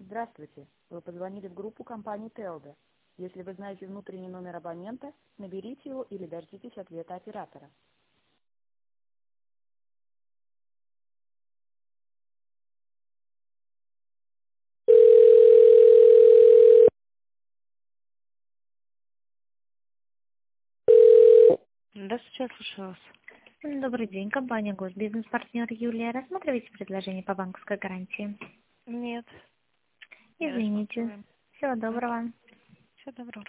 Здравствуйте. Вы позвонили в группу компании Телда. Если вы знаете внутренний номер абонента, наберите его или дождитесь ответа оператора. Здравствуйте, я слушаю вас. Добрый день, компания Госбизнес-партнер Юлия. Рассматриваете предложение по банковской гарантии? Нет, не Извините. рассматриваем. Всего доброго. Всего доброго.